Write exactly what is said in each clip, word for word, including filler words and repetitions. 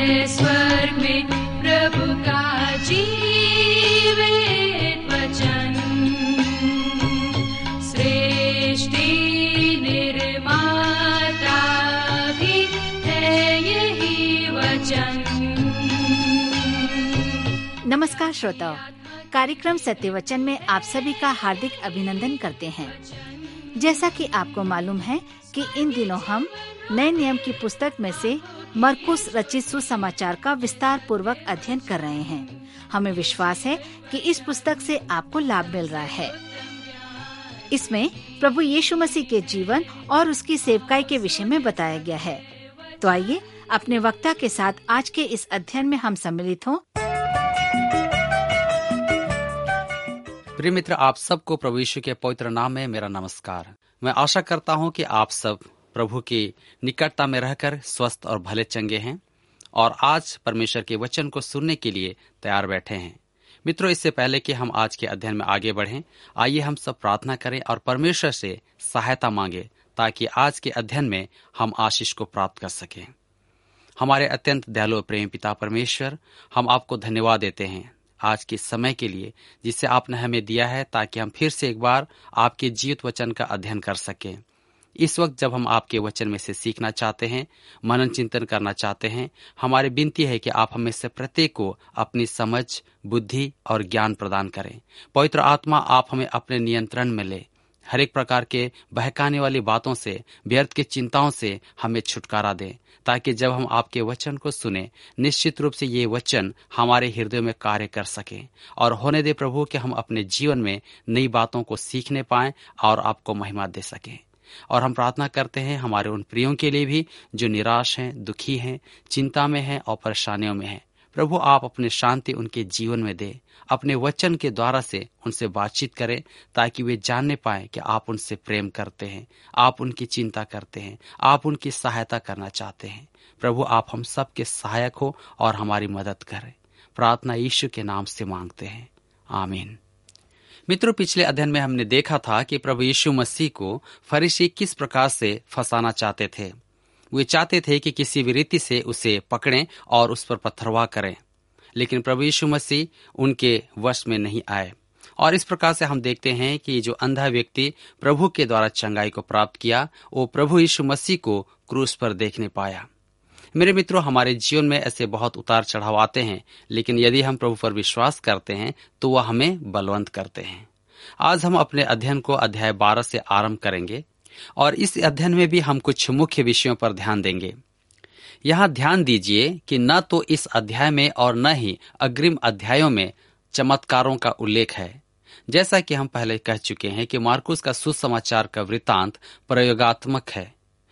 है स्वर्ग में प्रभु का जीवित वचन। सृष्टि निर्माता भी है यही वचन। नमस्कार श्रोताओ, कार्यक्रम सत्य वचन में आप सभी का हार्दिक अभिनंदन करते हैं। जैसा कि आपको मालूम है कि इन दिनों हम नए नियम की पुस्तक में से मरकुस रचित सुसमाचार का विस्तार पूर्वक अध्ययन कर रहे हैं। हमें विश्वास है कि इस पुस्तक से आपको लाभ मिल रहा है। इसमें प्रभु यीशु मसीह के जीवन और उसकी सेवकाई के विषय में बताया गया है। तो आइए अपने वक्ता के साथ आज के इस अध्ययन में हम सम्मिलित हों। प्रिय मित्र, आप सबको प्रभु यीशु के पवित्र नाम में मेरा नमस्कार। मैं आशा करता हूं कि आप सब प्रभु की निकटता में रहकर स्वस्थ और भले चंगे हैं और आज परमेश्वर के वचन को सुनने के लिए तैयार बैठे हैं। मित्रों, इससे पहले कि हम आज के अध्ययन में आगे बढ़ें, आइए हम सब प्रार्थना करें और परमेश्वर से सहायता मांगे ताकि आज के अध्ययन में हम आशीष को प्राप्त कर सकें। हमारे अत्यंत दयालु प्रेम पिता परमेश्वर, हम आपको धन्यवाद देते हैं आज के समय के लिए जिसे आपने हमें दिया है, ताकि हम फिर से एक बार आपके जीवित वचन का अध्ययन कर सकें। इस वक्त जब हम आपके वचन में से सीखना चाहते हैं, मनन चिंतन करना चाहते हैं, हमारी विनती है कि आप हमें से प्रत्येक को अपनी समझ, बुद्धि और ज्ञान प्रदान करें। पवित्र आत्मा, आप हमें अपने नियंत्रण में ले। हर एक प्रकार के बहकाने वाली बातों से, व्यर्थ की चिंताओं से हमें छुटकारा दें, ताकि जब हम आपके वचन को सुने, निश्चित रूप से ये वचन हमारे हृदय में कार्य कर सके। और होने दे प्रभु कि हम अपने जीवन में नई बातों को सीखने पाएं और आपको महिमा दे सकें। और हम प्रार्थना करते हैं हमारे उन प्रियों के लिए भी जो निराश हैं, दुखी हैं, चिंता में हैं और परेशानियों में हैं। प्रभु, आप अपनी शांति उनके जीवन में दे। अपने वचन के द्वारा से उनसे बातचीत करें ताकि वे जानने पाएं कि आप उनसे प्रेम करते हैं, आप उनकी चिंता करते हैं, आप उनकी सहायता करना चाहते हैं। प्रभु, आप हम सब के सहायक हो और हमारी मदद करें। प्रार्थना यीशु के नाम से मांगते हैं, आमीन। मित्रों, पिछले अध्ययन में हमने देखा था कि प्रभु यीशु मसीह को फरीसी किस प्रकार से फंसाना चाहते थे। वे चाहते थे कि किसी भी रीति से उसे पकड़ें और उस पर पत्थरवाह करें, लेकिन प्रभु यीशु मसीह उनके वश में नहीं आए। और इस प्रकार से हम देखते हैं कि जो अंधा व्यक्ति प्रभु के द्वारा चंगाई को प्राप्त किया, वो प्रभु यीशु मसीह को क्रूस पर देखने पाया। मेरे मित्रों, हमारे जीवन में ऐसे बहुत उतार चढ़ाव आते हैं, लेकिन यदि हम प्रभु पर विश्वास करते हैं तो वह हमें बलवंत करते हैं। आज हम अपने अध्ययन को अध्याय बारह से आरंभ करेंगे और इस अध्ययन में भी हम कुछ मुख्य विषयों पर ध्यान देंगे। यहाँ ध्यान दीजिए कि न तो इस अध्याय में और न ही अग्रिम अध्यायों में चमत्कारों का उल्लेख है। जैसा कि हम पहले कह चुके हैं कि मार्कुस का सुसमाचार का वृत्तांत प्रयोगात्मक है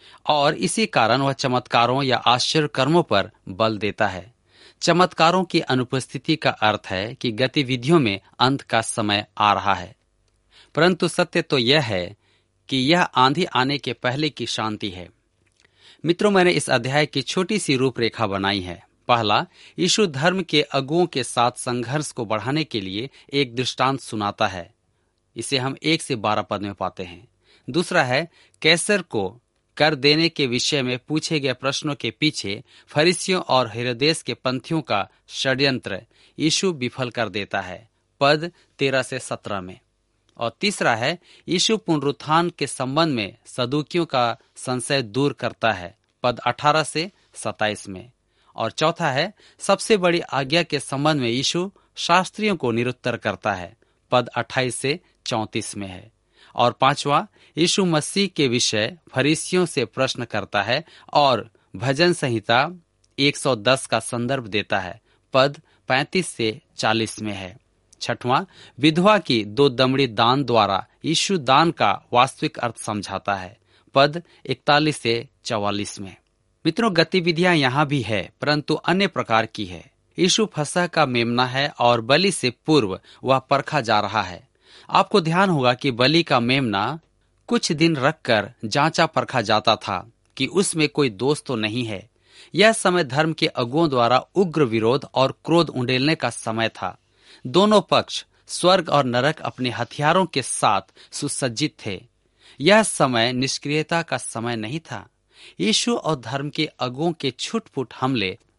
और इसी कारण वह चमत्कारों या आश्चर्य कर्मों पर बल देता है। चमत्कारों की अनुपस्थिति का अर्थ है कि गतिविधियों में अंत का समय आ रहा है, परंतु सत्य तो यह है कि यह आंधी आने के पहले की शांति है। मित्रों, मैंने इस अध्याय की छोटी सी रूपरेखा बनाई है। पहला, यीशु धर्म के अगुओं के साथ संघर्ष को बढ़ाने के लिए एक दृष्टांत सुनाता है। इसे हम एक से बारह पद में पाते हैं। दूसरा है, कैसर को कर देने के विषय में पूछे गए प्रश्नों के पीछे फरीसियों और हेरोदेस के पंथियों का षड्यंत्र यीशु विफल कर देता है, पद तेरह से सत्रह में। और तीसरा है, यीशु पुनरुत्थान के संबंध में सदूकियों का संशय दूर करता है, पद अठारह से सत्ताईस में। और चौथा है, सबसे बड़ी आज्ञा के संबंध में यीशु शास्त्रियों को निरुत्तर करता है, पद अट्ठाईस से चौंतीस में है। और पांचवा, यीशु मसीह के विषय फरीसियों से प्रश्न करता है और भजन संहिता एक सौ दस का संदर्भ देता है, पद पैंतीस से चालीस में है। छठवां, विधवा की दो दमड़ी दान द्वारा यीशु दान का वास्तविक अर्थ समझाता है, पद इकतालीस से चौवालीस में। मित्रों, गतिविधियां यहाँ भी है, परंतु अन्य प्रकार की है। यीशु फसह का मेमना है और बलि से पूर्व वह परखा जा रहा है। आपको ध्यान होगा कि बलि का मेमना कुछ दिन रखकर जांचा परखा जाता था कि उसमें कोई दोष तो नहीं है। यह समय धर्म के अगुओं द्वारा उग्र विरोध और क्रोध उंडेलने का समय था। दोनों पक्ष स्वर्ग और नरक अपने हथियारों के साथ सुसज्जित थे। यह समय निष्क्रियता का समय नहीं था। यीशु और धर्म के अगुओं के छुटपुट हमले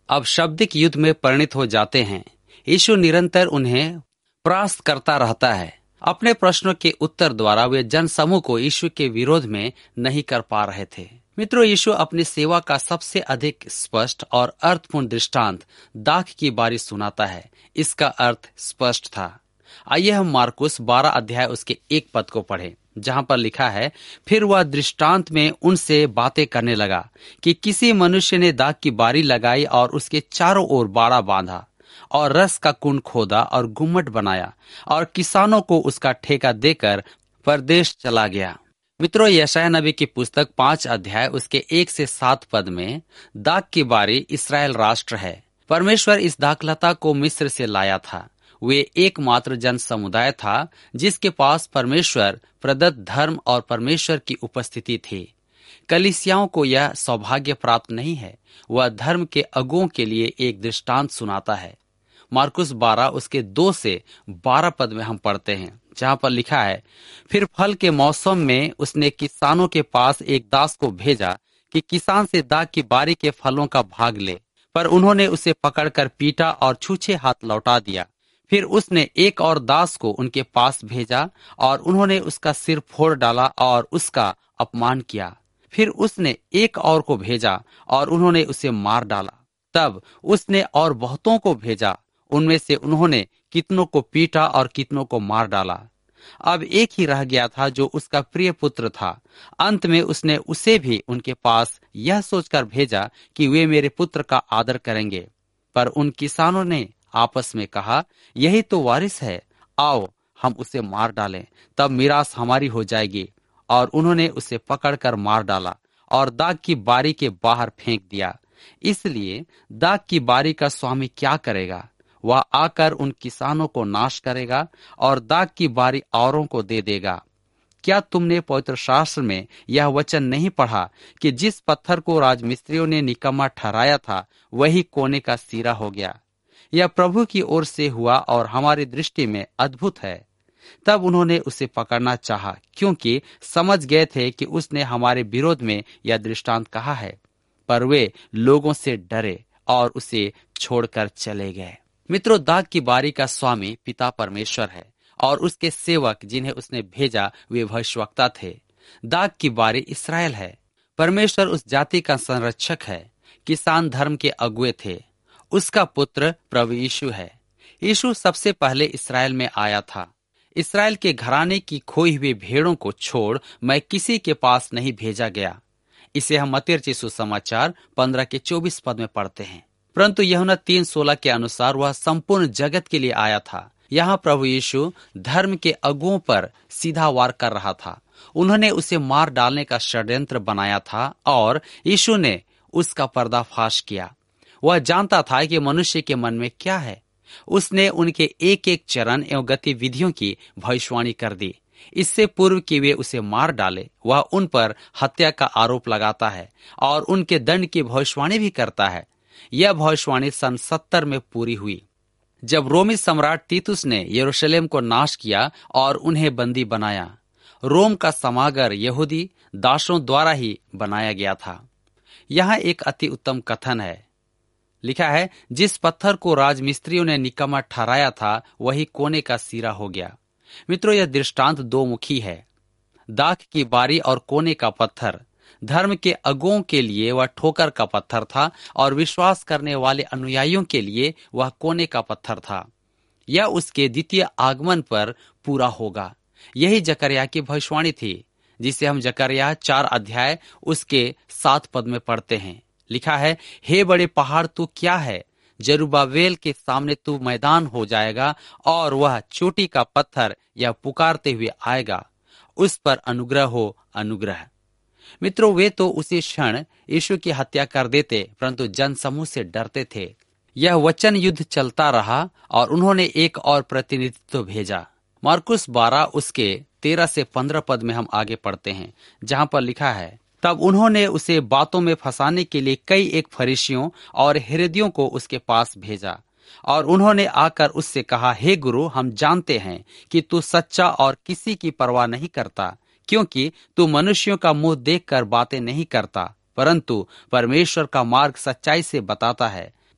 अब शाब्दिक युद्ध में परिणत हो जाते हैं। यीशु निरंतर उन्हें परास्त करता रहता है। अपने प्रश्नों के उत्तर द्वारा वे जनसमूह को यीशु के विरोध में नहीं कर पा रहे थे। मित्रों, यीशु अपनी सेवा का सबसे अधिक स्पष्ट और अर्थपूर्ण दृष्टांत दाख की बारी सुनाता है। इसका अर्थ स्पष्ट था। आइए हम मार्कुस बारह अध्याय उसके एक पद को पढ़ें, जहां पर लिखा है, फिर वह दृष्टांत में उनसे बातें करने लगा कि किसी मनुष्य ने दाख की बारी लगाई और उसके चारों ओर बाड़ा बांधा और रस का कुंड खोदा और गुम्मट बनाया और किसानों को उसका ठेका देकर परदेश चला गया। मित्रों, यशायाह नबी की पुस्तक पांच अध्याय उसके एक से सात पद में दाख की बारी इस्राएल राष्ट्र है। परमेश्वर इस दाखलता को मिस्र से लाया था। वे एकमात्र जन समुदाय था जिसके पास परमेश्वर प्रदत्त धर्म और परमेश्वर की उपस्थिति थी। कलीसियाओं को यह सौभाग्य प्राप्त नहीं है। वह धर्म के अगुओं के लिए एक दृष्टांत सुनाता है। मार्कुस बारह उसके दो से बारह पद में हम पढ़ते हैं, जहां पर लिखा है, फिर फल के मौसम में उसने किसानों के पास एक दास को भेजा कि किसान से दाख की बारी के फलों का भाग ले, पर उन्होंने उसे पकड़कर पीटा और छूछे हाथ लौटा दिया। फिर उसने एक और दास को उनके पास भेजा और उन्होंने उसका सिर फोड़ डाला और उसका अपमान किया। फिर उसने एक और को भेजा और उन्होंने उसे मार डाला। तब उसने और बहुतों को भेजा, उनमें से उन्होंने कितनों को पीटा और कितनों को मार डाला। अब एक ही रह गया था जो उसका प्रिय पुत्र था। अंत में उसने उसे भी उनके पास यह सोचकर भेजा कि वे मेरे पुत्र का आदर करेंगे। पर उन किसानों ने आपस में कहा, यही तो वारिस है, आओ हम उसे मार डालें, तब मीरास हमारी हो जाएगी। और उन्होंने उसे पकड़कर मार डाला और दाख की बारी के बाहर फेंक दिया। इसलिए दाख की बारी का स्वामी क्या करेगा? वह आकर उन किसानों को नाश करेगा और दाख की बारी औरों को दे देगा। क्या तुमने पवित्र शास्त्र में यह वचन नहीं पढ़ा कि जिस पत्थर को राजमिस्त्रियों ने निकम्मा ठहराया था, वही कोने का सिरा हो गया? यह प्रभु की ओर से हुआ और हमारी दृष्टि में अद्भुत है। तब उन्होंने उसे पकड़ना चाहा, क्योंकि समझ गए थे कि उसने हमारे विरोध में यह दृष्टांत कहा है। पर वे लोगों से डरे और उसे छोड़कर चले गए। मित्रों, दाख की बारी का स्वामी पिता परमेश्वर है और उसके सेवक जिन्हें उसने भेजा वे भविष्यवक्ता थे। दाख की बारी इस्राएल है। परमेश्वर उस जाति का संरक्षक है। किसान धर्म के अगुए थे। उसका पुत्र प्रभु यीशु है। यीशु सबसे पहले इस्राएल में आया था। इस्राएल के घराने की खोई हुई भेड़ों को छोड़ मैं किसी के पास नहीं भेजा गया। इसे हम मत्ती रचित सुसमाचार पंद्रह के चौबीस पद में पढ़ते हैं। परंतु यूहन्ना तीन सोलह के अनुसार वह संपूर्ण जगत के लिए आया था। यहाँ प्रभु यीशु धर्म के अगुओं पर सीधा वार कर रहा था। उन्होंने उसे मार डालने का षड्यंत्र बनाया था और यीशु ने उसका पर्दाफाश किया। वह जानता था कि मनुष्य के मन में क्या है। उसने उनके एक एक चरण एवं गतिविधियों की भविष्यवाणी कर दी। इससे पूर्व कि वे उसे मार डाले, वह उन पर हत्या का आरोप लगाता है और उनके दंड की भविष्यवाणी भी करता है। यह भविष्यवाणी सन सत्तर में पूरी हुई, जब रोमी सम्राट तीतुस ने यरूशलेम को नाश किया और उन्हें बंदी बनाया। रोम का समागर यहूदी दासों द्वारा ही बनाया गया था। यहाँ एक अति उत्तम कथन है। लिखा है, जिस पत्थर को राजमिस्त्रियों ने निकम्मा ठहराया था, वही कोने का सिरा हो गया। मित्रों, यह दृष्टांत दो मुखी है। दाख की बारी और कोने का पत्थर धर्म के अगुओं के लिए वह ठोकर का पत्थर था और विश्वास करने वाले अनुयायियों के लिए वह कोने का पत्थर था। यह उसके द्वितीय आगमन पर पूरा होगा। यही जकरिया की भविष्यवाणी थी, जिसे हम जकरिया चार अध्याय उसके सात पद में पढ़ते हैं। लिखा है, हे बड़े पहाड़ तू क्या है, जरुब्बाबेल के सामने तू मैदान हो जाएगा और वह चोटी का पत्थर यह पुकारते हुए आएगा, उस पर अनुग्रह हो अनुग्रह। मित्रों, वे तो उसी क्षण यीशु की हत्या कर देते, परंतु जनसमूह से डरते थे। यह वचन युद्ध चलता रहा और उन्होंने एक और प्रतिनिधित्व भेजा। मार्कुस बारह उसके तेरह से पंद्रह पद में हम आगे पढ़ते हैं, जहां पर लिखा है, तब उन्होंने उसे बातों में फंसाने के लिए कई एक फरीसियों और हेरोदियों को उसके पास भेजा और उन्होंने आकर उससे कहा, हे गुरु, हम जानते हैं कि तू सच्चा और किसी की परवाह नहीं करता, क्योंकि तू मनुष्यों का मुंह देखकर बातें नहीं करता, परंतु परमेश्वर का मार्ग सच्चाई से बताता है।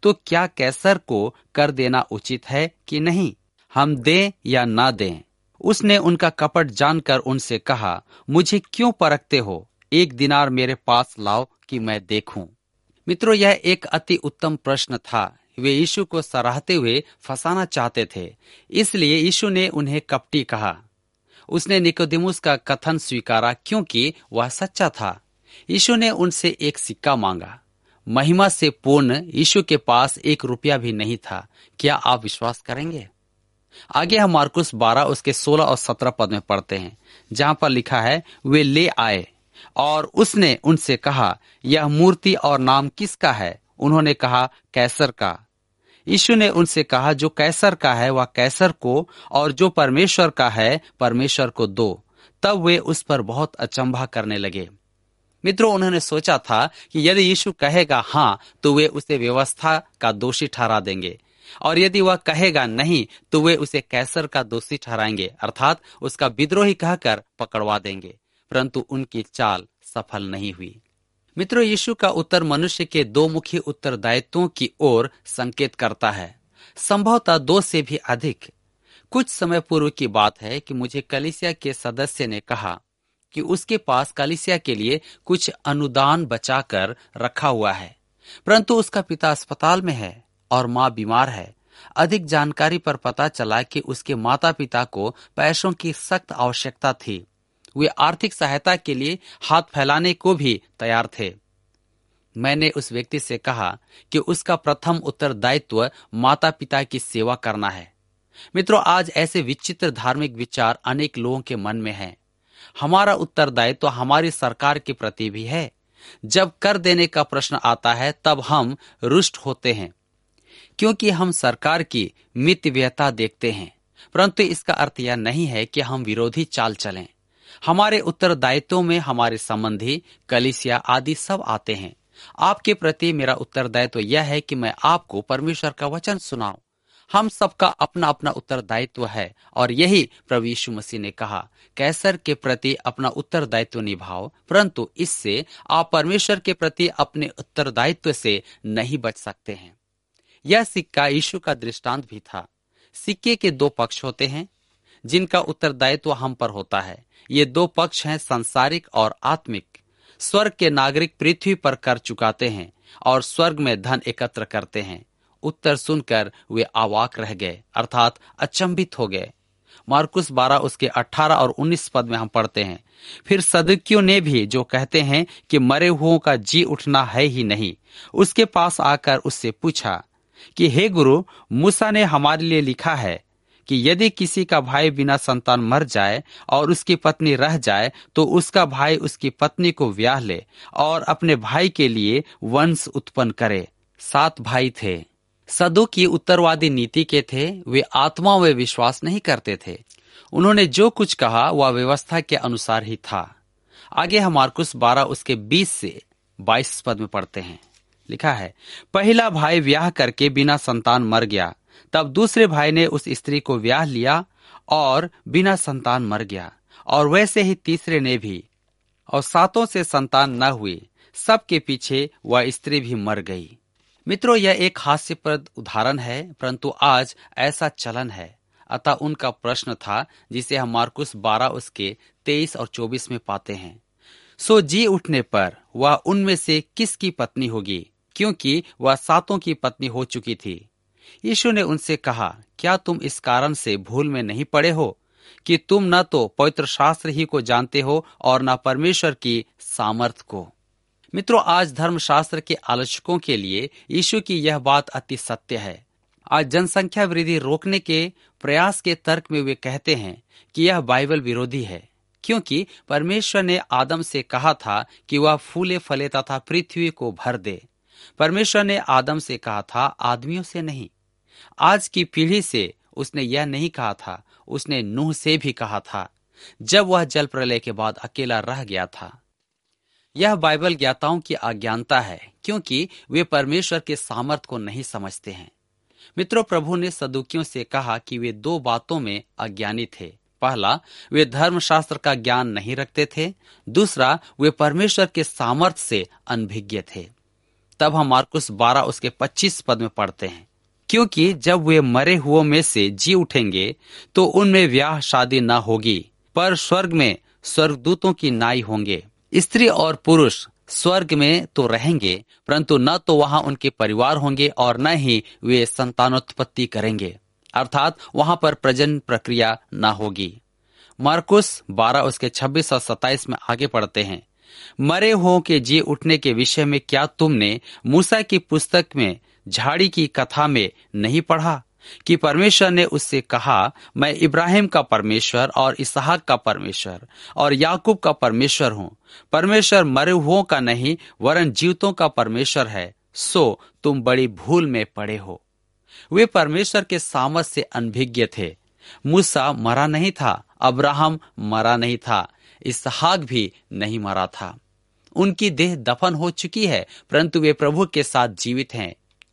तो क्या कैसर को कर देना उचित है कि नहीं, हम दें या ना दें? उसने उनका कपट जानकर उनसे कहा, मुझे क्यों परखते हो? एक दिनार मेरे पास लाओ कि मैं देखूं। मित्रों, यह एक अति उत्तम प्रश्न था। वे यीशु को सराहते हुए फंसाना चाहते थे, इसलिए यीशु ने उन्हें कपटी कहा। उसने निकोदेमुस का कथन स्वीकारा क्योंकि वह सच्चा था। यीशु ने उनसे एक सिक्का मांगा। महिमा से पूर्ण यीशु के पास एक रुपया भी नहीं था। क्या आप विश्वास करेंगे? आगे हम मार्कुस बारह उसके सोलह और सत्रह पद में पढ़ते हैं, जहां पर लिखा है, वे ले आए और उसने उनसे कहा, यह मूर्ति और नाम किसका है? उन्होंने कहा, कैसर का। यीशु ने उनसे कहा, जो कैसर का है वह कैसर को, और जो परमेश्वर का है परमेश्वर को दो। तब वे उस पर बहुत अचंभा करने लगे। मित्रों, उन्होंने सोचा था कि यदि यीशु कहेगा हाँ तो वे उसे व्यवस्था का दोषी ठहरा देंगे, और यदि वह कहेगा नहीं तो वे उसे कैसर का दोषी ठहराएंगे, अर्थात उसका विद्रोही कहकर पकड़वा देंगे। परंतु उनकी चाल सफल नहीं हुई। मित्रों, यीशु का उत्तर मनुष्य के दो मुख्य उत्तरदायित्वों की ओर संकेत करता है, संभवतः दो से भी अधिक। कुछ समय पूर्व की बात है कि मुझे कलीसिया के सदस्य ने कहा कि उसके पास कलीसिया के लिए कुछ अनुदान बचाकर रखा हुआ है, परंतु उसका पिता अस्पताल में है और माँ बीमार है। अधिक जानकारी पर पता चला कि उसके माता पिता को पैसों की सख्त आवश्यकता थी। वे आर्थिक सहायता के लिए हाथ फैलाने को भी तैयार थे। मैंने उस व्यक्ति से कहा कि उसका प्रथम उत्तरदायित्व माता पिता की सेवा करना है। मित्रों, आज ऐसे विचित्र धार्मिक विचार अनेक लोगों के मन में हैं। हमारा उत्तरदायित्व हमारी सरकार के प्रति भी है। जब कर देने का प्रश्न आता है तब हम रुष्ट होते हैं, क्योंकि हम सरकार की मितव्ययता देखते हैं, परंतु इसका अर्थ यह नहीं है कि हम विरोधी चाल चलें। हमारे उत्तरदायित्वों में हमारे संबंधी, कलीसिया आदि सब आते हैं। आपके प्रति मेरा उत्तरदायित्व यह है कि मैं आपको परमेश्वर का वचन सुनाऊं। हम सबका अपना अपना उत्तरदायित्व है, और यही प्रभु यीशु मसीह ने कहा, कैसर के प्रति अपना उत्तरदायित्व निभाओ, परंतु इससे आप परमेश्वर के प्रति अपने उत्तरदायित्व से नहीं बच सकते हैं। यह सिक्का यीशु का दृष्टांत भी था। सिक्के के दो पक्ष होते हैं जिनका उत्तरदायित्व हम पर होता है। ये दो पक्ष हैं सांसारिक और आत्मिक। स्वर्ग के नागरिक पृथ्वी पर कर चुकाते हैं और स्वर्ग में धन एकत्र करते हैं। उत्तर सुनकर वे अवाक रह गए, अर्थात अचंभित हो गए। मार्कुस बारह उसके अठारह और उन्नीस पद में हम पढ़ते हैं, फिर सदुकियों ने भी, जो कहते हैं कि मरे हुओं का जी उठना है ही नहीं, उसके पास आकर उससे पूछा कि हे गुरु, मूसा ने हमारे लिए लिखा है कि यदि किसी का भाई बिना संतान मर जाए और उसकी पत्नी रह जाए तो उसका भाई उसकी पत्नी को ब्याह ले और अपने भाई के लिए वंश उत्पन्न करे। सात भाई थे। सदुकी उत्तरवादी नीति के थे। वे आत्मा में विश्वास नहीं करते थे। उन्होंने जो कुछ कहा वह व्यवस्था के अनुसार ही था। आगे हम मार्कुस बारह उसके बीस से बाईस पद में पढ़ते हैं, लिखा है, पहला भाई ब्याह करके बिना संतान मर गया, तब दूसरे भाई ने उस स्त्री को ब्याह लिया और बिना संतान मर गया, और वैसे ही तीसरे ने भी, और सातों से संतान न हुई। सबके पीछे वह स्त्री भी मर गई। मित्रों, यह एक हास्यप्रद उदाहरण है, परंतु आज ऐसा चलन है। अतः उनका प्रश्न था जिसे हम मार्कुस बारह उसके तेईस और चौबीस में पाते हैं, सो जी उठने पर वह उनमें से किसकी पत्नी होगी, क्योंकि वह सातों की पत्नी हो चुकी थी। यीशु ने उनसे कहा, क्या तुम इस कारण से भूल में नहीं पड़े हो कि तुम न तो पवित्र शास्त्र ही को जानते हो और न परमेश्वर की सामर्थ को। मित्रों, आज धर्मशास्त्र के आलोचकों के लिए यीशु की यह बात अति सत्य है। आज जनसंख्या वृद्धि रोकने के प्रयास के तर्क में वे कहते हैं कि यह बाइबल विरोधी है, क्योंकि परमेश्वर ने आदम से कहा था कि वह फूले फले तथा पृथ्वी को भर दे। परमेश्वर ने आदम से कहा था, आदमियों से नहीं। आज की पीढ़ी से उसने यह नहीं कहा था, उसने नूह से भी कहा था जब वह जल प्रलय के बाद अकेला रह गया था। यह बाइबल ज्ञाताओं की अज्ञानता है, क्योंकि वे परमेश्वर के सामर्थ को नहीं समझते हैं। मित्रों, प्रभु ने सदुकियों से कहा कि वे दो बातों में अज्ञानी थे। पहला, वे धर्मशास्त्र का ज्ञान नहीं रखते थे। दूसरा, वे परमेश्वर के सामर्थ से अनभिज्ञ थे। तब हम मार्कुस बारह उसके पच्चीस पद में पढ़ते हैं, क्योंकि जब वे मरे हुओं में से जी उठेंगे तो उनमें ब्याह शादी न होगी, पर स्वर्ग में स्वर्गदूतों की नाई होंगे। स्त्री और पुरुष स्वर्ग में तो रहेंगे, परंतु न तो वहां उनके परिवार होंगे और न ही वे संतानोत्पत्ति करेंगे, अर्थात वहां पर प्रजनन प्रक्रिया न होगी। मार्कुस बारह उसके छब्बीस और सत्ताईस में आगे पढ़ते हैं, मरे हुओं के जी उठने के विषय में क्या तुमने मूसा की पुस्तक में झाड़ी की कथा में नहीं पढ़ा कि परमेश्वर ने उससे कहा, मैं इब्राहिम का परमेश्वर और इसहाक का परमेश्वर और याकूब का परमेश्वर हूँ। परमेश्वर मरे हुओं का नहीं वरन जीवतों का परमेश्वर है, सो तुम बड़ी भूल में पड़े हो। वे परमेश्वर के सामर्थ से अनभिज्ञ थे। मूसा मरा नहीं था, अब्राहम मरा नहीं था, इसहाक भी नहीं मरा था। उनकी देह दफन हो चुकी है, परंतु वे प्रभु के साथ जीवित हैं।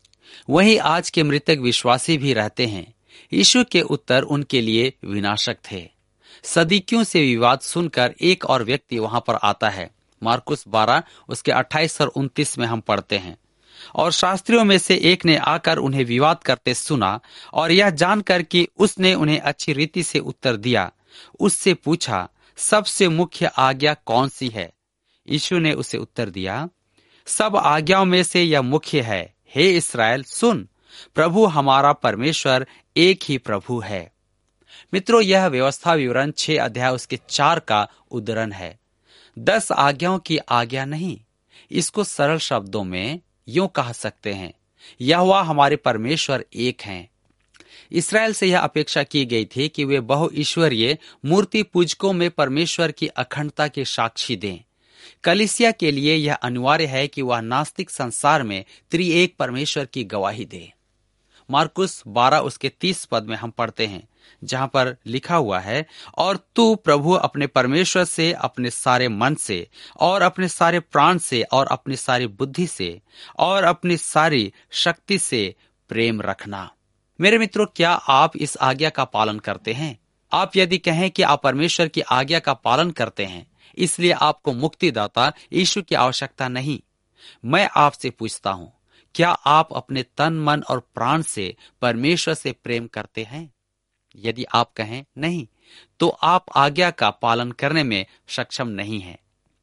वहीं आज के मृतक विश्वासी भी रहते हैं। यीशु के उत्तर उनके लिए विनाशक थे। सदीकियों से विवाद सुनकर एक और व्यक्ति वहां पर आता है। मार्कुस बारह उसके अट्ठाईस और उनतीस में हम पढ़ते हैं, और शास्त्रियों में से एक ने आकर उन्हें विवाद करते सुना, और यह जानकर कि उसने उन्हें अच्छी रीति से उत्तर दिया, उससे पूछा, सबसे मुख्य आज्ञा कौन सी है? यीशु ने उसे उत्तर दिया, सब आज्ञाओं में से यह मुख्य है, हे इस्राएल सुन, प्रभु हमारा परमेश्वर एक ही प्रभु है। मित्रों, यह व्यवस्था विवरण छह अध्याय उसके चार का उद्धरण है। दस आज्ञाओं की आज्ञा नहीं। इसको सरल शब्दों में यूं कह सकते हैं, यहोवा हमारे परमेश्वर एक हैं। इस्राएल से यह अपेक्षा की गई थी कि वे बहुईश्वरीय मूर्ति पूजकों में परमेश्वर की अखंडता के साक्षी दें। कलीसिया के लिए यह अनिवार्य है कि वह नास्तिक संसार में त्रिएक परमेश्वर की गवाही दे। मार्कुस बारह उसके तीस पद में हम पढ़ते हैं, जहां पर लिखा हुआ है, और तू प्रभु अपने परमेश्वर से अपने सारे मन से और अपने सारे प्राण से और अपनी सारी बुद्धि से और अपनी सारी शक्ति से प्रेम रखना। मेरे मित्रों, क्या आप इस आज्ञा का पालन करते हैं? आप यदि कहें कि आप परमेश्वर की आज्ञा का पालन करते हैं, इसलिए आपको मुक्तिदाता यीशु की आवश्यकता नहीं, मैं आपसे पूछता हूं, क्या आप अपने तन मन और प्राण से परमेश्वर से प्रेम करते हैं? यदि आप कहें नहीं, तो आप आज्ञा का पालन करने में सक्षम नहीं हैं।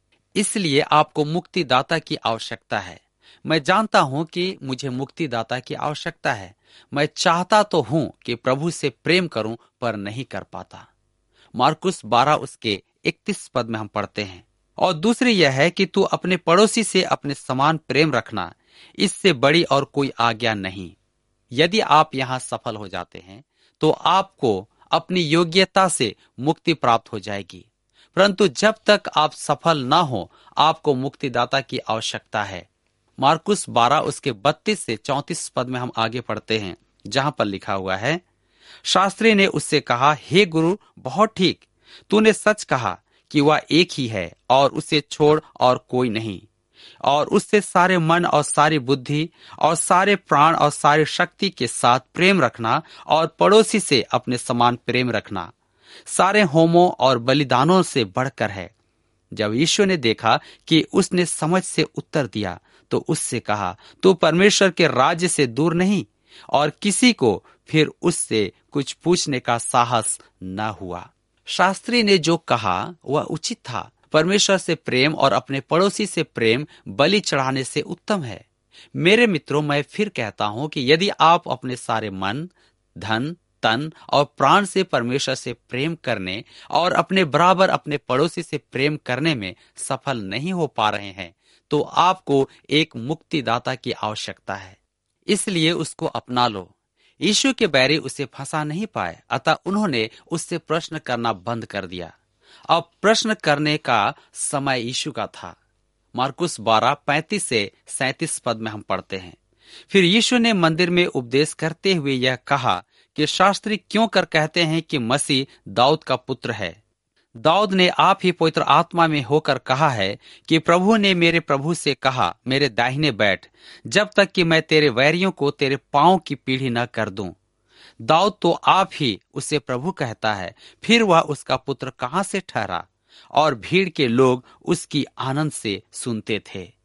इसलिए आपको मुक्तिदाता की आवश्यकता है। मैं जानता हूं कि मुझे मुक्तिदाता की आवश्यकता है। मैं चाहता तो हूं कि प्रभु से प्रेम करूं, पर नहीं कर पाता। मार्कुस बारह उसके इकतीस पद में हम पढ़ते हैं, और दूसरी यह है कि तू अपने पड़ोसी से अपने समान प्रेम रखना, इससे बड़ी और कोई आज्ञा नहीं। यदि आप यहाँ सफल हो जाते हैं तो आपको अपनी योग्यता से मुक्ति प्राप्त हो जाएगी, परंतु जब तक आप सफल ना हो, आपको मुक्तिदाता की आवश्यकता है। मार्कुस बारह उसके बत्तीस से चौंतीस पद में हम आगे पढ़ते हैं, जहां पर लिखा हुआ है, शास्त्री ने उससे कहा, हे गुरु, बहुत ठीक, तूने सच कहा कि वह एक ही है और उसे छोड़ और कोई नहीं, और उससे सारे मन और सारी बुद्धि और सारे प्राण और सारी शक्ति के साथ प्रेम रखना, और पड़ोसी से अपने समान प्रेम रखना सारे होमों और बलिदानों से बढ़कर है। जब यीशु ने देखा कि उसने समझ से उत्तर दिया, तो उससे कहा, तू परमेश्वर के राज्य से दूर नहीं, और किसी को फिर उससे कुछ पूछने का साहस न हुआ। शास्त्री ने जो कहा वह उचित था। परमेश्वर से प्रेम और अपने पड़ोसी से प्रेम बलि चढ़ाने से उत्तम है। मेरे मित्रों, मैं फिर कहता हूं कि यदि आप अपने सारे मन, धन, तन और प्राण से परमेश्वर से प्रेम करने और अपने बराबर अपने पड़ोसी से प्रेम करने में सफल नहीं हो पा रहे हैं, तो आपको एक मुक्तिदाता की आवश्यकता है। इसलिए उसको अपना लो। यीशु के बैरी उसे फंसा नहीं पाए, अतः उन्होंने उससे प्रश्न करना बंद कर दिया। अब प्रश्न करने का समय यीशु का था। मार्कुस बारह पैंतीस से सैंतीस पद में हम पढ़ते हैं, फिर यीशु ने मंदिर में उपदेश करते हुए यह कहा कि शास्त्री क्यों कर कहते हैं कि मसीह दाऊद का पुत्र है। दाऊद ने आप ही पवित्र आत्मा में होकर कहा है कि प्रभु ने मेरे प्रभु से कहा, मेरे दाहिने बैठ, जब तक कि मैं तेरे वैरियों को तेरे पांव की पीढ़ी न कर दूं। दाऊद तो आप ही उसे प्रभु कहता है, फिर वह उसका पुत्र कहां से ठहरा? और भीड़ के लोग उसकी आनंद से सुनते थे।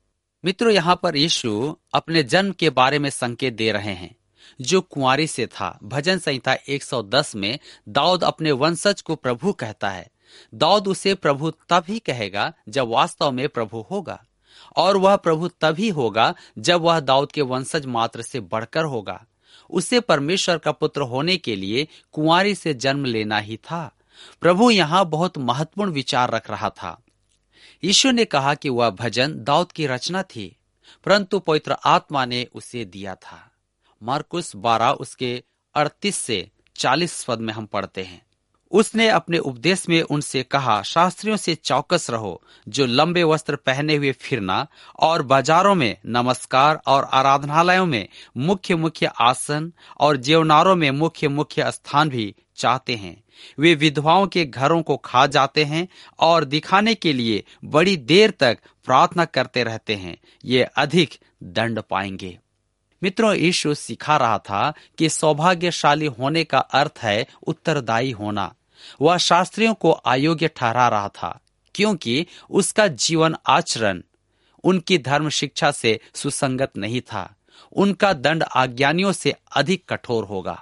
मित्रों, यहाँ पर यीशु अपने जन्म के बारे में संकेत दे रहे हैं, जो कुंवारी से था। भजन संहिता एक सौ दस में दाऊद अपने वंशज को प्रभु कहता है। दाऊद उसे प्रभु तभी कहेगा जब वास्तव में प्रभु होगा, और वह प्रभु तभी होगा जब वह दाऊद के वंशज मात्र से बढ़कर होगा। उसे परमेश्वर का पुत्र होने के लिए कुंवारी से जन्म लेना ही था। प्रभु यहाँ बहुत महत्वपूर्ण विचार रख रहा था। यीशु ने कहा कि वह भजन दाऊद की रचना थी, परंतु पवित्र आत्मा ने उसे दिया था। मार्कुस बारह उसके अड़तीस से चालीस पद में हम पढ़ते हैं, उसने अपने उपदेश में उनसे कहा, शास्त्रियों से चौकस रहो, जो लंबे वस्त्र पहने हुए फिरना और बाजारों में नमस्कार और आराधनालयों में मुख्य मुख्य आसन और जेवनारों में मुख्य मुख्य स्थान भी चाहते हैं। वे विधवाओं के घरों को खा जाते हैं और दिखाने के लिए बड़ी देर तक प्रार्थना करते रहते हैं, ये अधिक दंड पाएंगे। मित्रों, यीशु सिखा रहा था कि सौभाग्यशाली होने का अर्थ है उत्तरदायी होना। वह शास्त्रियों को अयोग्य ठहरा रहा था, क्योंकि उसका जीवन आचरण उनकी धर्म शिक्षा से सुसंगत नहीं था। उनका दंड अज्ञानियों से अधिक कठोर होगा।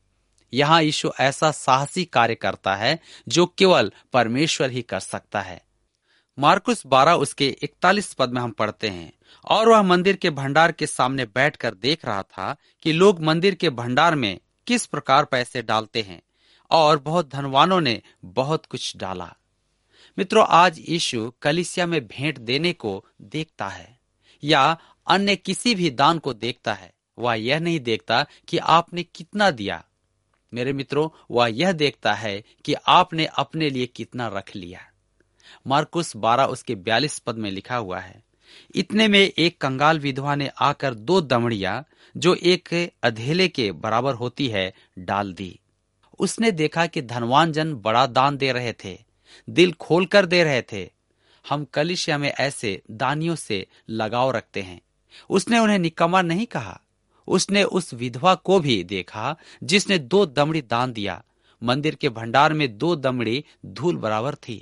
यहाँ यीशु ऐसा साहसी कार्य करता है जो केवल परमेश्वर ही कर सकता है। मार्कुस बारह उसके इकतालीस पद में हम पढ़ते हैं, और वह मंदिर के भंडार के सामने बैठकर देख रहा था कि लोग मंदिर के भंडार में किस प्रकार पैसे डालते हैं, और बहुत धनवानों ने बहुत कुछ डाला। मित्रों, आज यीशु कलीसिया में भेंट देने को देखता है या अन्य किसी भी दान को देखता है। वह यह नहीं देखता कि आपने कितना दिया। मेरे मित्रों, वह यह देखता है कि आपने अपने लिए कितना रख लिया। मार्कुस बारह उसके बयालीस पद में लिखा हुआ है, इतने में एक कंगाल विधवा ने आकर दो दमड़ियां, जो एक अधेले के बराबर होती है, डाल दी। उसने देखा कि धनवान जन बड़ा दान दे रहे थे, दिल खोलकर दे रहे थे। हम कलीसिया में ऐसे दानियों से लगाव रखते हैं। उसने उन्हें निकम्मा नहीं कहा। उसने उस विधवा को भी देखा जिसने दो दमड़ी दान दिया। मंदिर के भंडार में दो दमड़ी धूल बराबर थी।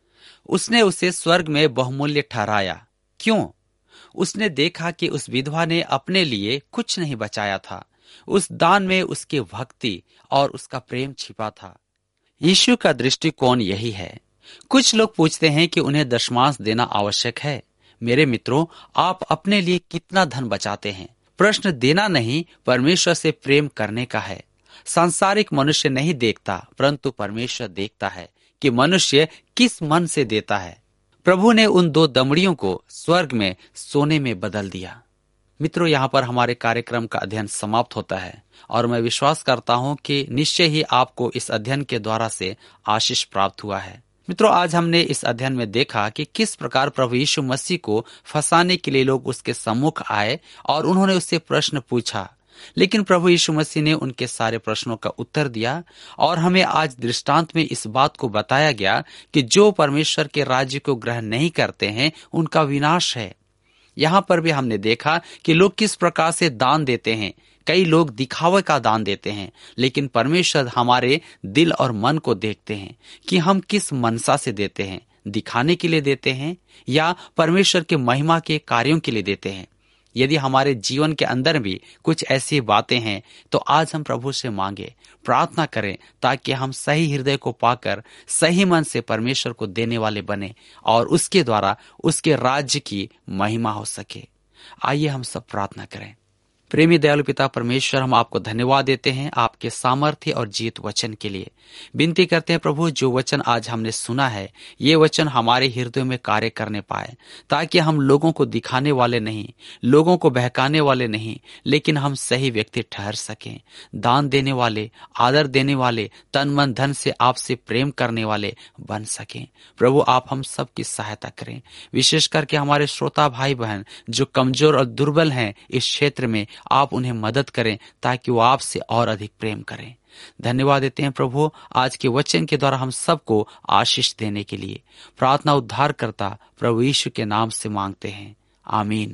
उसने उसे स्वर्ग में बहुमूल्य ठहराया। क्यों? उसने देखा कि उस विधवा ने अपने लिए कुछ नहीं बचाया था। उस दान में उसकी भक्ति और उसका प्रेम छिपा था। यीशु का दृष्टिकोण यही है। कुछ लोग पूछते हैं कि उन्हें दशमांश देना आवश्यक है। मेरे मित्रों, आप अपने लिए कितना धन बचाते हैं? प्रश्न देना नहीं, परमेश्वर से प्रेम करने का है। सांसारिक मनुष्य नहीं देखता, परंतु परमेश्वर देखता है कि मनुष्य किस मन से देता है। प्रभु ने उन दो दमड़ियों को स्वर्ग में सोने में बदल दिया। मित्रों, यहाँ पर हमारे कार्यक्रम का अध्ययन समाप्त होता है, और मैं विश्वास करता हूँ कि निश्चय ही आपको इस अध्ययन के द्वारा से आशीष प्राप्त हुआ है। मित्रों, आज हमने इस अध्ययन में देखा कि किस प्रकार प्रभु यीशु मसीह को फंसाने के लिए लोग उसके सम्मुख आए और उन्होंने उससे प्रश्न पूछा, लेकिन प्रभु यीशु मसीह ने उनके सारे प्रश्नों का उत्तर दिया। और हमें आज दृष्टांत में इस बात को बताया गया कि जो परमेश्वर के राज्य को ग्रहण नहीं करते हैं, उनका विनाश है। यहाँ पर भी हमने देखा कि लोग किस प्रकार से दान देते हैं। कई लोग दिखावे का दान देते हैं, लेकिन परमेश्वर हमारे दिल और मन को देखते हैं कि हम किस मनसा से देते हैं। दिखाने के लिए देते हैं या परमेश्वर के महिमा के कार्यों के लिए देते हैं। यदि हमारे जीवन के अंदर भी कुछ ऐसी बातें हैं, तो आज हम प्रभु से मांगे, प्रार्थना करें, ताकि हम सही हृदय को पाकर सही मन से परमेश्वर को देने वाले बने और उसके द्वारा उसके राज्य की महिमा हो सके। आइए हम सब प्रार्थना करें। प्रेमी दयालु पिता परमेश्वर, हम आपको धन्यवाद देते हैं आपके सामर्थ्य और जीत वचन के लिए। विनती करते हैं प्रभु, जो वचन आज हमने सुना है, ये वचन हमारे हृदय में कार्य करने पाए, ताकि हम लोगों को दिखाने वाले नहीं, लोगों को बहकाने वाले नहीं, लेकिन हम सही व्यक्ति ठहर सकें, दान देने वाले, आदर देने वाले, तन मन धन से आपसे प्रेम करने वाले बन सकें। प्रभु, आप हम सबकी सहायता करें, विशेष करके हमारे श्रोता भाई बहन जो कमजोर और दुर्बल हैं इस क्षेत्र में, आप उन्हें मदद करें ताकि वो आपसे और अधिक प्रेम करें। धन्यवाद देते हैं प्रभु, आज के वचन के द्वारा हम सबको आशीष देने के लिए। प्रार्थना उद्धार करता प्रभु यीशु के नाम से मांगते हैं, आमीन।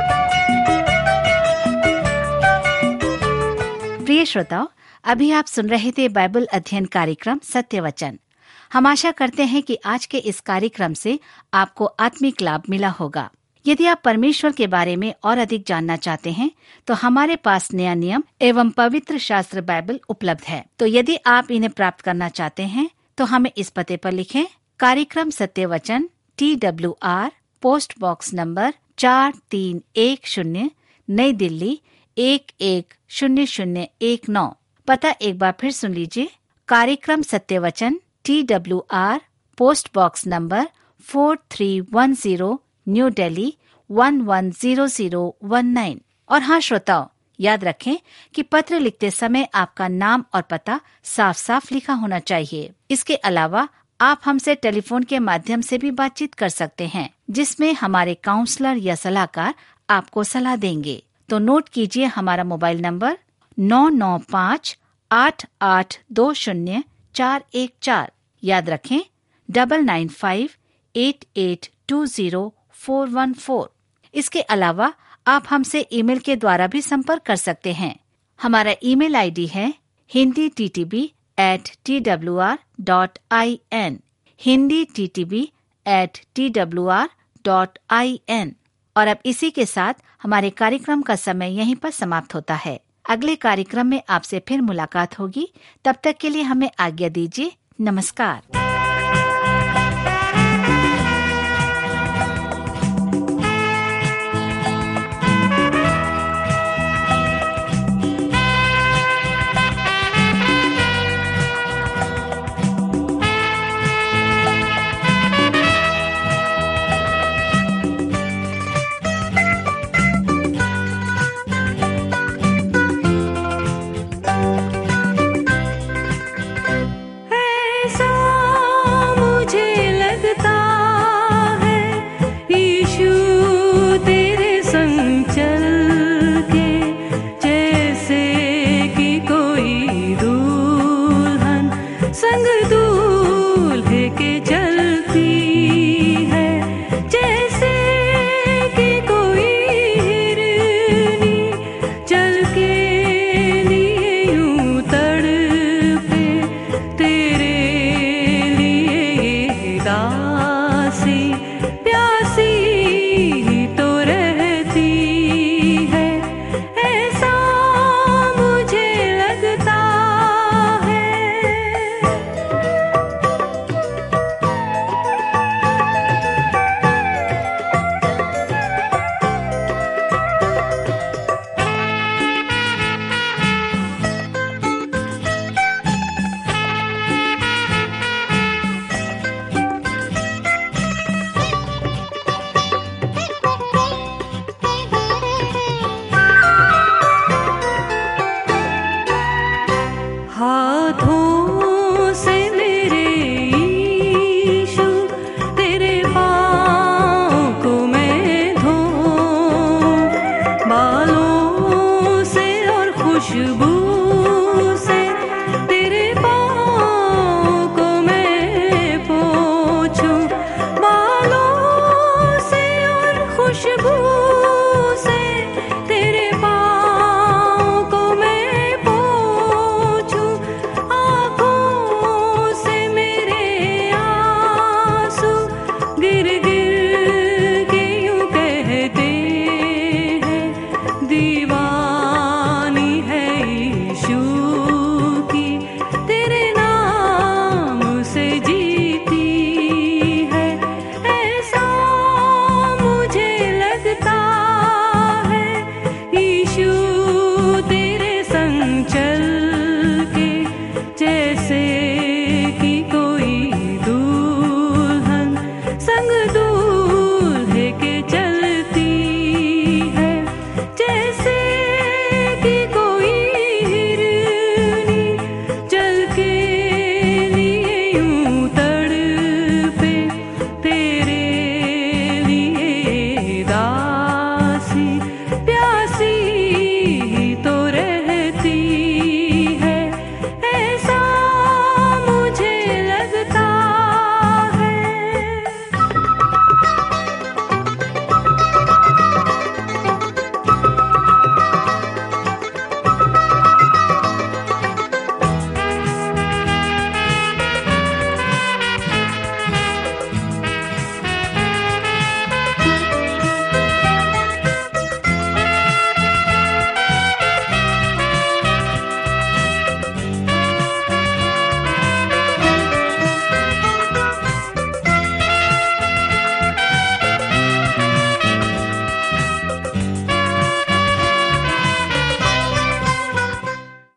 प्रिय श्रोताओ, अभी आप सुन रहे थे बाइबल अध्ययन कार्यक्रम सत्य वचन। हम आशा करते हैं कि आज के इस कार्यक्रम से आपको आत्मिक लाभ मिला होगा। यदि आप परमेश्वर के बारे में और अधिक जानना चाहते हैं तो हमारे पास नया नियम एवं पवित्र शास्त्र बाइबल उपलब्ध है। तो यदि आप इन्हें प्राप्त करना चाहते हैं तो हमें इस पते पर लिखें। कार्यक्रम सत्य वचन, T W R, post box number चार तीन एक शून्य, नई दिल्ली एक एक शून्य शून्य एक नौ। पता एक बार फिर सुन लीजिए। कार्यक्रम सत्य वचन, T W R, post box number four three one zero, new Delhi one one zero zero one nine. और हाँ श्रोताओ, याद रखें कि पत्र लिखते समय आपका नाम और पता साफ साफ लिखा होना चाहिए। इसके अलावा आप हमसे टेलीफोन के माध्यम से भी बातचीत कर सकते हैं, जिसमें हमारे काउंसलर या सलाहकार आपको सलाह देंगे। तो नोट कीजिए हमारा मोबाइल नंबर नौ नौ पाँच आठ आठ दो शून्य चार एक चार। याद रखें double nine five eight eight two zero four one four. इसके अलावा आप हमसे ईमेल के द्वारा भी संपर्क कर सकते हैं। हमारा ईमेल आईडी है Hindi T T B at T W R dot I N, Hindi T T B at T W R dot I N. और अब इसी के साथ हमारे कार्यक्रम का समय यहीं पर समाप्त होता है। अगले कार्यक्रम में आपसे फिर मुलाकात होगी। तब तक के लिए हमें आज्ञा दीजिए। नमस्कार।